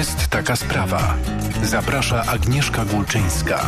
Jest taka sprawa. Zaprasza Agnieszka Głóczyńska.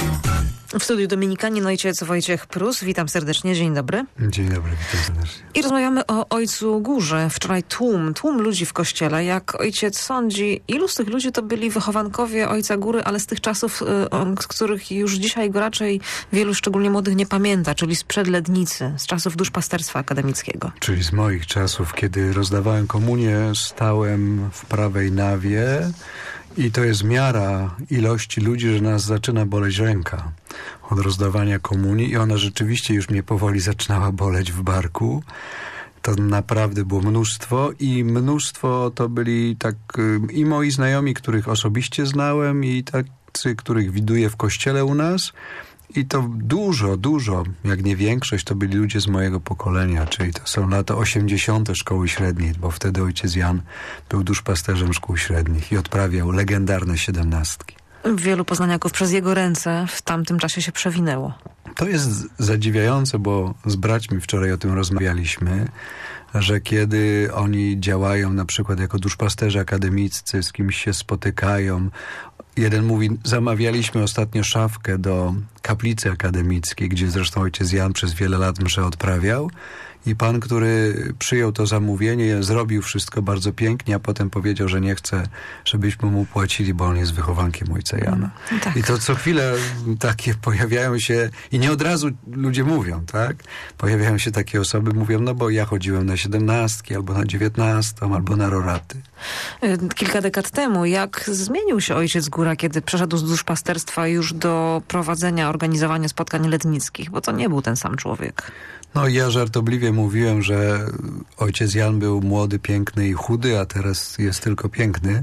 W studiu Dominikanin ojciec Wojciech Prus. Witam serdecznie. Dzień dobry. Dzień dobry, witam serdecznie. I rozmawiamy o Ojcu Górze. Wczoraj tłum ludzi w kościele. Jak ojciec sądzi, ilu z tych ludzi to byli wychowankowie Ojca Góry, ale z tych czasów, z których już dzisiaj go raczej wielu, szczególnie młodych, nie pamięta, czyli sprzed Lednicy, z czasów duszpasterstwa akademickiego. Czyli z moich czasów, kiedy rozdawałem komunię, stałem w prawej nawie i to jest miara ilości ludzi, że nas zaczyna boleć ręka od rozdawania komunii i ona rzeczywiście już mnie powoli zaczynała boleć w barku. To naprawdę było mnóstwo i mnóstwo to byli tak i moi znajomi, których osobiście znałem i tacy, których widuję w kościele u nas. I to dużo, jak nie większość, to byli ludzie z mojego pokolenia, czyli to są lata 80. szkoły średniej, bo wtedy ojciec Jan był duszpasterzem szkół średnich i odprawiał legendarne 17. Wielu poznaniaków przez jego ręce w tamtym czasie się przewinęło. To jest zadziwiające, bo z braćmi wczoraj o tym rozmawialiśmy, że kiedy oni działają na przykład jako duszpasterze akademiccy, z kimś się spotykają. Jeden mówi, zamawialiśmy ostatnio szafkę do kaplicy akademickiej, gdzie zresztą ojciec Jan przez wiele lat mszę odprawiał. I pan, który przyjął to zamówienie, zrobił wszystko bardzo pięknie, a potem powiedział, że nie chce, żebyśmy mu płacili, bo on jest wychowankiem ojca Jana. Tak. I to co chwilę takie pojawiają się, i nie od razu ludzie mówią, tak? Pojawiają się takie osoby, mówią, no bo ja chodziłem na 17, albo na 19, albo na roraty. Kilka dekad temu, jak zmienił się ojciec Góra, kiedy przeszedł z duszpasterstwa już do prowadzenia, organizowania spotkań letnickich, bo to nie był ten sam człowiek. No ja żartobliwie mówiłem, że ojciec Jan był młody, piękny i chudy, a teraz jest tylko piękny.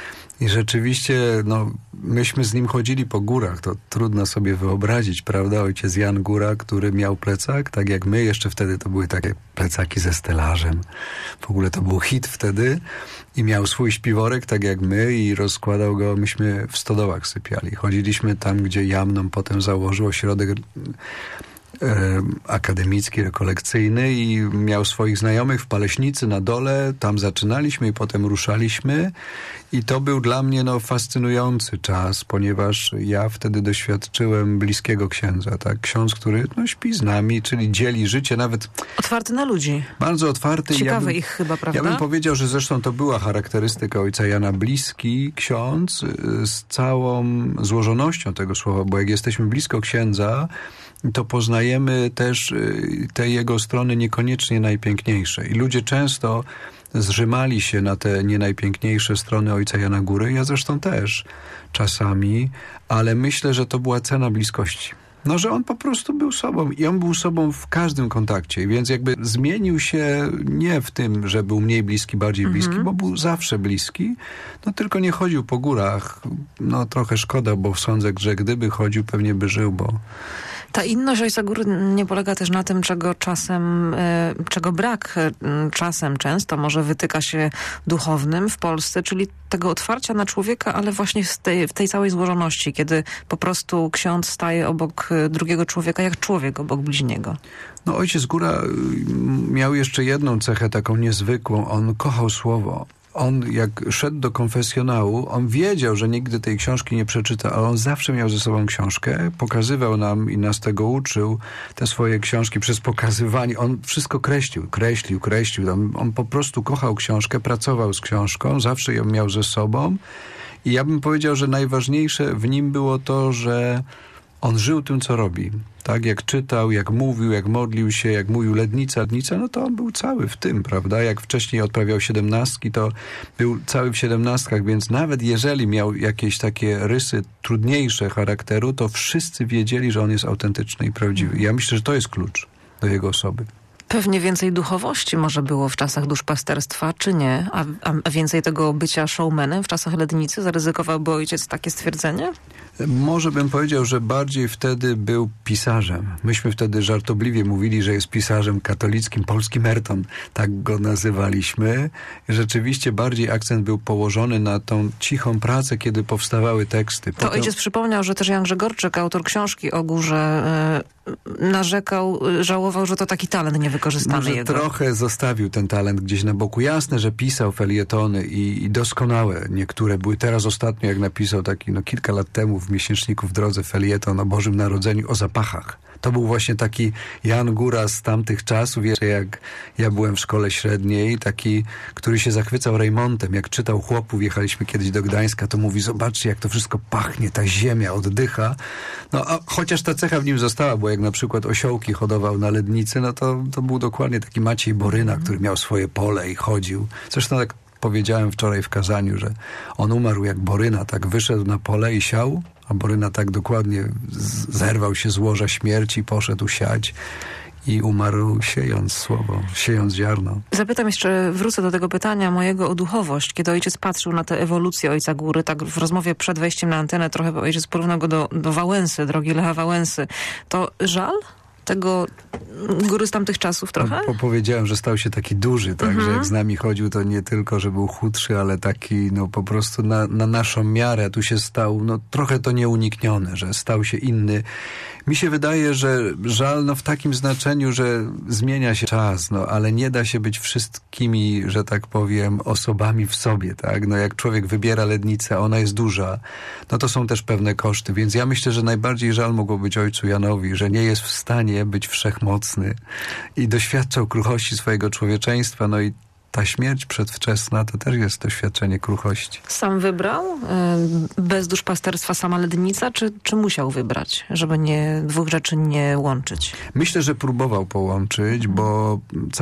I rzeczywiście, no, myśmy z nim chodzili po górach, to trudno sobie wyobrazić, prawda? Ojciec Jan Góra, który miał plecak, tak jak my, jeszcze wtedy to były takie plecaki ze stelażem. W ogóle to był hit wtedy i miał swój śpiworek, tak jak my i rozkładał go, myśmy w stodołach sypiali. Chodziliśmy tam, gdzie Jan nam potem założył ośrodek akademicki, rekolekcyjny i miał swoich znajomych w Paleśnicy na dole, tam zaczynaliśmy i potem ruszaliśmy i to był dla mnie fascynujący czas, ponieważ ja wtedy doświadczyłem bliskiego księdza, tak? Ksiądz, który śpi z nami, czyli dzieli życie, nawet otwarty na ludzi. Bardzo otwarty. Ciekawy ich chyba, prawda? Ja bym powiedział, że zresztą to była charakterystyka ojca Jana, bliski ksiądz z całą złożonością tego słowa, bo jak jesteśmy blisko księdza, to poznajemy też te jego strony niekoniecznie najpiękniejsze. I ludzie często zrzymali się na te nie najpiękniejsze strony ojca Jana Góry. Ja zresztą też czasami, ale myślę, że to była cena bliskości. No, że on po prostu był sobą i on był sobą w każdym kontakcie, więc jakby zmienił się nie w tym, że był mniej bliski, bardziej bliski, bo był zawsze bliski, no tylko nie chodził po górach. No trochę szkoda, bo sądzę, że gdyby chodził, pewnie by żył, bo... Ta inność Ojca Góry nie polega też na tym, czego brak czasem często może wytyka się duchownym w Polsce, czyli tego otwarcia na człowieka, ale właśnie w tej całej złożoności, kiedy po prostu ksiądz staje obok drugiego człowieka, jak człowiek obok bliźniego. No ojciec Góra miał jeszcze jedną cechę taką niezwykłą. On kochał słowo. On jak szedł do konfesjonału, on wiedział, że nigdy tej książki nie przeczyta, ale on zawsze miał ze sobą książkę, pokazywał nam i nas tego uczył, te swoje książki przez pokazywanie. On wszystko kreślił. On po prostu kochał książkę, pracował z książką, zawsze ją miał ze sobą i ja bym powiedział, że najważniejsze w nim było to, że on żył tym, co robi. Tak, jak czytał, jak mówił, jak modlił się, jak mówił Lednica, no to on był cały w tym, prawda? Jak wcześniej odprawiał 17, to był cały w 17, więc nawet jeżeli miał jakieś takie rysy trudniejsze charakteru, to wszyscy wiedzieli, że on jest autentyczny i prawdziwy. Ja myślę, że to jest klucz do jego osoby. Pewnie więcej duchowości może było w czasach duszpasterstwa, czy nie? A więcej tego bycia showmanem w czasach Lednicy? Zaryzykowałby ojciec takie stwierdzenie? Może bym powiedział, że bardziej wtedy był pisarzem. Myśmy wtedy żartobliwie mówili, że jest pisarzem katolickim, polski Merton, tak go nazywaliśmy. Rzeczywiście bardziej akcent był położony na tą cichą pracę, kiedy powstawały teksty. To ojciec przypomniał, że też Jan Grzegorczyk, autor książki o Górze, narzekał, żałował, że to taki talent niewykorzystany. niewykorzystany Może jego. trochę zostawił ten talent gdzieś na boku. Jasne, że pisał felietony i doskonałe niektóre były. Teraz ostatnio, jak napisał taki kilka lat temu w miesięczniku W drodze felieton o Bożym Narodzeniu, o zapachach. To był właśnie taki Jan Góra z tamtych czasów, jeszcze jak ja byłem w szkole średniej, taki, który się zachwycał Rejmontem. Jak czytał Chłopów, jechaliśmy kiedyś do Gdańska, to mówi, zobaczcie, jak to wszystko pachnie, ta ziemia oddycha. No, a chociaż ta cecha w nim została, bo jak na przykład osiołki hodował na Lednicy, no to był dokładnie taki Maciej Boryna, który miał swoje pole i chodził. Zresztą tak powiedziałem wczoraj w kazaniu, że on umarł jak Boryna, tak wyszedł na pole i siał, a Boryna tak dokładnie zerwał się z łoża śmierci, poszedł siać i umarł siejąc słowo, siejąc ziarno. Zapytam jeszcze, wrócę do tego pytania mojego o duchowość. Kiedy ojciec patrzył na tę ewolucję ojca Góry, tak w rozmowie przed wejściem na antenę trochę ojciec porównał go do Wałęsy, drogi Lecha Wałęsy. To żal tego Góry z tamtych czasów trochę? Powiedziałem, że stał się taki duży, tak, że jak z nami chodził, to nie tylko, że był chudszy, ale taki, po prostu na naszą miarę. Tu się stał, trochę to nieuniknione, że stał się inny. Mi się wydaje, że żal, w takim znaczeniu, że zmienia się czas, ale nie da się być wszystkimi, że tak powiem, osobami w sobie, tak? Jak człowiek wybiera Lednicę, a ona jest duża, to są też pewne koszty, więc ja myślę, że najbardziej żal mogło być ojcu Janowi, że nie jest w stanie być wszechmocny i doświadczał kruchości swojego człowieczeństwa, i ta śmierć przedwczesna to też jest doświadczenie kruchości. Sam wybrał bez duszpasterstwa sama Lednica, czy musiał wybrać, żeby dwóch rzeczy nie łączyć? Myślę, że próbował połączyć, bo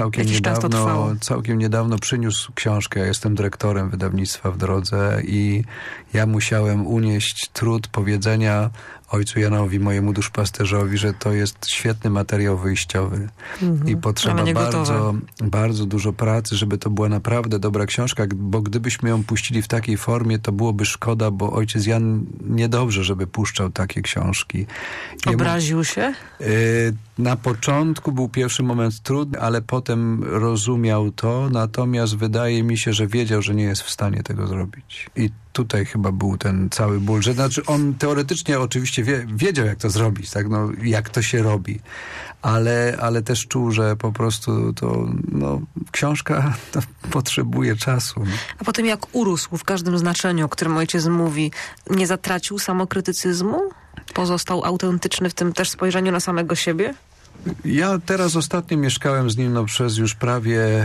całkiem niedawno przyniósł książkę. Ja jestem dyrektorem wydawnictwa W drodze i ja musiałem unieść trud powiedzenia ojcu Janowi, mojemu duszpasterzowi, że to jest świetny materiał wyjściowy. I potrzeba bardzo dużo pracy, żeby to była naprawdę dobra książka, bo gdybyśmy ją puścili w takiej formie, to byłoby szkoda, bo ojciec Jan niedobrze, żeby puszczał takie książki. Obraził się? Na początku był pierwszy moment trudny, ale potem rozumiał to, natomiast wydaje mi się, że wiedział, że nie jest w stanie tego zrobić. I tutaj chyba był ten cały ból, że on teoretycznie oczywiście wiedział, jak to zrobić, tak? Jak to się robi, ale też czuł, że po prostu to, książka potrzebuje czasu. A potem jak urósł w każdym znaczeniu, o którym ojciec mówi, nie zatracił samokrytycyzmu? Pozostał autentyczny w tym też spojrzeniu na samego siebie? Ja teraz ostatnio mieszkałem z nim przez już prawie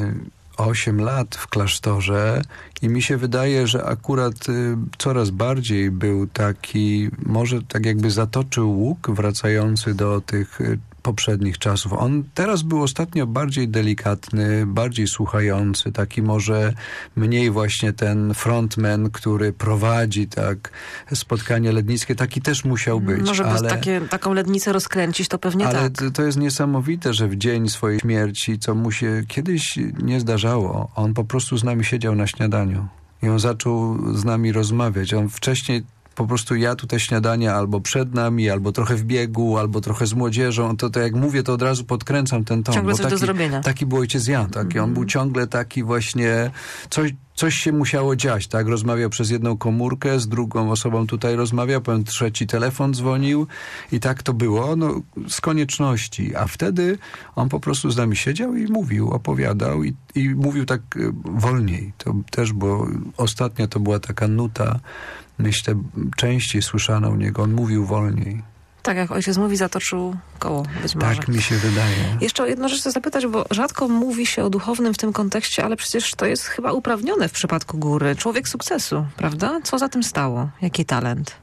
8 lat w klasztorze i mi się wydaje, że akurat coraz bardziej był taki, może tak jakby zatoczył łuk wracający do tych poprzednich czasów. On teraz był ostatnio bardziej delikatny, bardziej słuchający, taki może mniej właśnie ten frontman, który prowadzi spotkanie lednickie, taki też musiał być. Może taką Lednicę rozkręcić, to pewnie ale tak. To jest niesamowite, że w dzień swojej śmierci, co mu się kiedyś nie zdarzało, on po prostu z nami siedział na śniadaniu i on zaczął z nami rozmawiać. On wcześniej po prostu jadł te śniadania albo przed nami, albo trochę w biegu, albo trochę z młodzieżą. To jak mówię, to od razu podkręcam ten ton. Ciągle coś do zrobienia. Taki był ojciec Jan. On był ciągle taki właśnie... Coś się musiało dziać, tak? Rozmawiał przez jedną komórkę, z drugą osobą tutaj rozmawiał, potem trzeci telefon dzwonił i tak to było, z konieczności. A wtedy on po prostu z nami siedział i mówił, opowiadał i mówił tak wolniej. To też było, ostatnio to była taka nuta, myślę, częściej słyszana u niego. On mówił wolniej. Tak, jak ojciec mówi, zatoczył koło, być może. Tak mi się wydaje. Jeszcze o jedną rzecz chcę zapytać, bo rzadko mówi się o duchownym w tym kontekście, ale przecież to jest chyba uprawnione w przypadku Góry. Człowiek sukcesu, prawda? Co za tym stało? Jaki talent?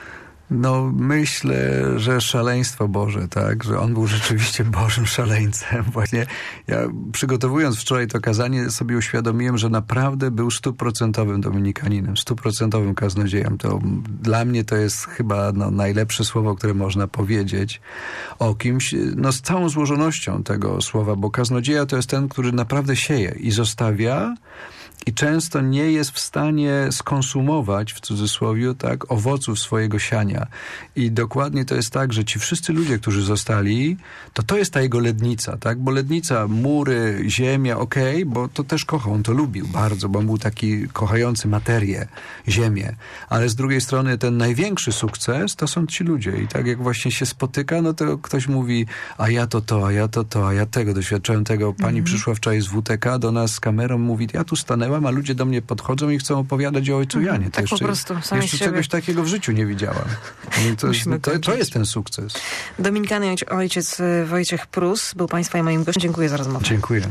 Myślę, że szaleństwo Boże, tak? Że on był rzeczywiście Bożym szaleńcem. Właśnie ja przygotowując wczoraj to kazanie sobie uświadomiłem, że naprawdę był 100% dominikaninem, 100% kaznodziejem. To dla mnie to jest chyba najlepsze słowo, które można powiedzieć o kimś, z całą złożonością tego słowa, bo kaznodzieja to jest ten, który naprawdę sieje i zostawia i często nie jest w stanie skonsumować, w cudzysłowie, tak, owoców swojego siania. I dokładnie to jest tak, że ci wszyscy ludzie, którzy zostali, to jest ta jego lednica, tak? Bo lednica, mury, ziemia, bo to też kochał, on to lubił bardzo, bo on był taki kochający materię, ziemię. Ale z drugiej strony ten największy sukces to są ci ludzie. I tak jak właśnie się spotyka, no to ktoś mówi, a ja tego doświadczyłem tego. Pani przyszła wczoraj z WTK do nas z kamerą, mówi, ja tu stanęłam, a ludzie do mnie podchodzą i chcą opowiadać o ojcu Janie. Tak po prostu, jeszcze czegoś takiego w życiu nie widziałam. To jest ten sukces. Dominikany ojciec Wojciech Prus był Państwa i moim gościem. Dziękuję za rozmowę. Dziękuję.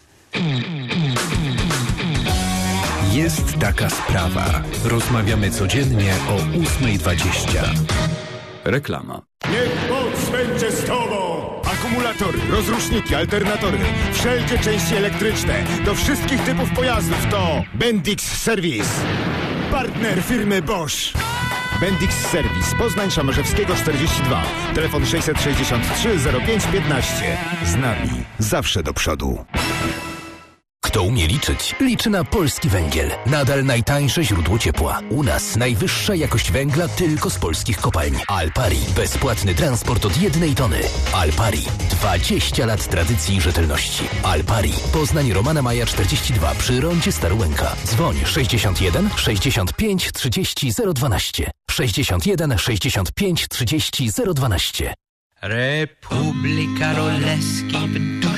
Jest taka sprawa. Rozmawiamy codziennie o 8:20. Reklama. Niech moc będzie z tobą! Akumulatory, rozruszniki, alternatory, wszelkie części elektryczne do wszystkich typów pojazdów to Bendix Service. Partner firmy Bosch. Bendix Service, Poznań Szamorzewskiego 42. Telefon 663 05 15. Z nami zawsze do przodu. Kto umie liczyć, liczy na polski węgiel. Nadal najtańsze źródło ciepła. U nas najwyższa jakość węgla tylko z polskich kopalń. Alpari. Bezpłatny transport od 1 tony. Alpari. 20 lat tradycji i rzetelności. Alpari. Poznań Romana Maja 42 przy rondzie Starołęka. Dzwoń 61 65 30 012. 61 65 30 012. Republika Królewski